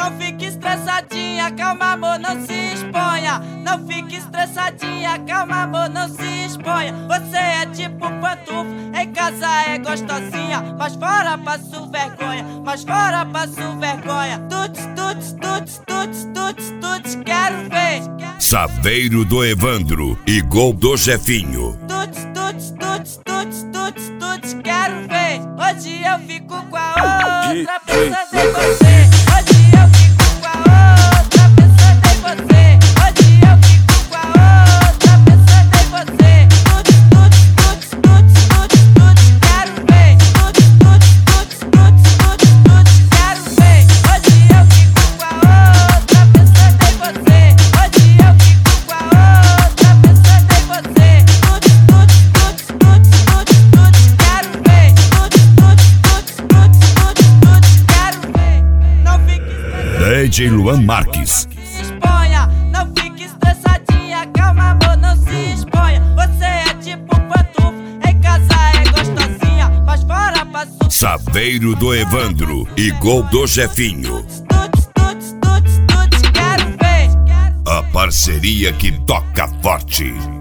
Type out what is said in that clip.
Não fique estressadinha, calma amor, não se exponha. Não fique estressadinha, calma amor, não se exponha. Você é tipo pantufo, em casa é gostosinha, mas fora passo vergonha, mas fora passo vergonha. Tuts, tuts, tuts, tuts, tuts, tuts, quero ver. Saveiro do Evandro e gol do Jefinho. Tuts, tuts, tuts, tuts, tuts, tuts, quero ver. Hoje eu fico com a outra, pensando em você. Hoje eu fico com a outra, pensando em você. Hoje eu fico com a outra, pensando em você. Tuts, tuts, tuts, tuts, tuts, tuts, quero ver. Tuts, tuts, tuts, tuts, tuts, tuts, quero ver. Hoje eu fico com a outra, pensando em você. Hoje eu fico com a outra, pensando em você. Tuts, tuts, tuts, tuts, tuts, tuts, quero ver. Tuts, tuts, tuts, tuts, tuts, tuts, quero ver. Não fique DJ Luan Marques. exponha, não fique estressadinha, calma amor, não se exponha. Você é tipo pantufo, em casa é gostosinha, mas fora passo. Saveiro do Evandro e gol do Jefinho. Tuts, tuts, tuts, tuts, quero ver. A parceria que toca forte.